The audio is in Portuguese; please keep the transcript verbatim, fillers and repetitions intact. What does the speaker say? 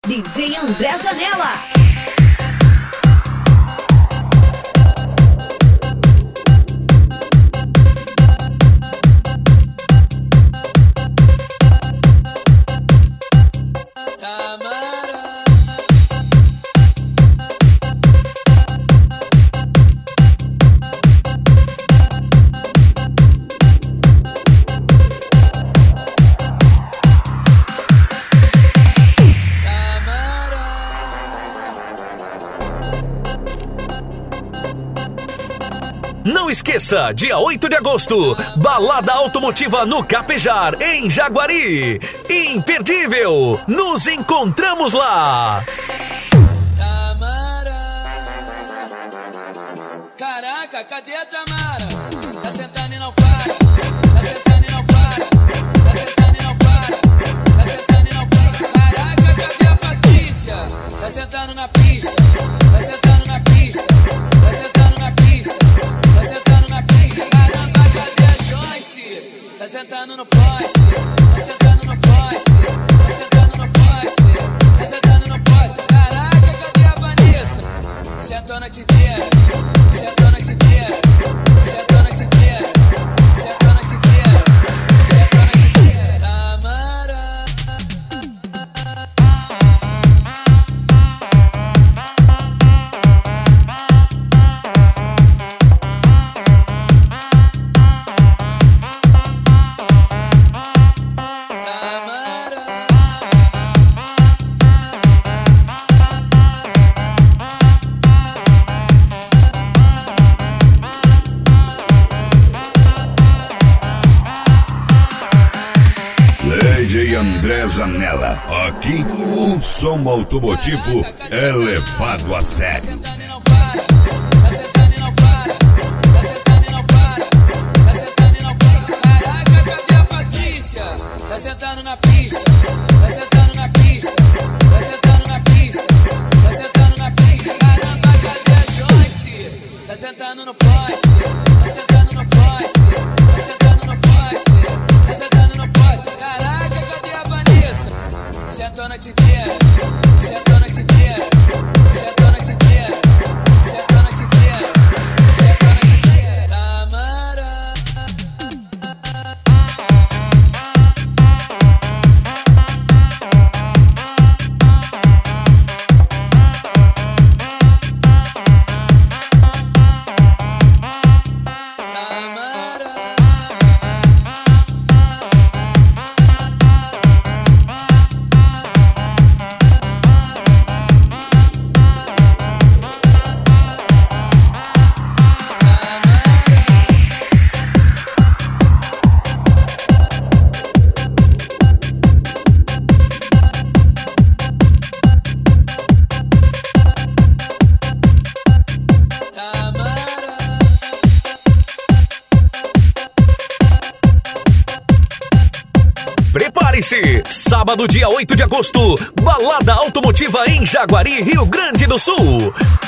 D J André Zanella. Não esqueça, dia oito de agosto, Balada Automotiva no Capejar, em Jaguari. Imperdível! Nos encontramos lá! Tamara. Caraca, cadê a Tamara? Tá sentando e não para. Tá sentando e não para. Tá sentando e não para. Tá sentando e não para. Caraca, cadê a Patrícia? Tá sentando na pista. Tá sentando na pista. Tá sentando na pista. Tá sentando na pista. Caramba, cadê a Joyce? Tá sentando no poste. Tá sentando no poste. Tá sentando no poste. Tá sentando no poste. Caraca, cadê a Vanessa? Sentou a noite inteira. Sentou a noite inteira. Sentou a noite inteira. Sentou a noite inteira. Sentou a noite inteira. Tamara. D J André Zanella. Aqui o som automotivo é levado a sério. Tá sentando e não para. Tá sentando e não para. Tá sentando e não para. Tá sentando e não para. Caraca, cadê a Patrícia? Tá sentando na pista. Tá sentando na pista. Tá sentando na pista. Tá sentando na pista. Caramba, cadê a Joyce? Tá sentando no poste. Tá sentando no poste. Tá sentando no poste. Tá sentando no poste. Caraca, cadê a Vanessa? Sentou a noite inteira. Sentou a noite inteira. Sentou a noite inteira. Sentou a noite inteira. Sentou a noite inteira. Tamara. Prepare-se! Sábado, dia oito de agosto, Balada Automotiva em Jaguari, Rio Grande do Sul.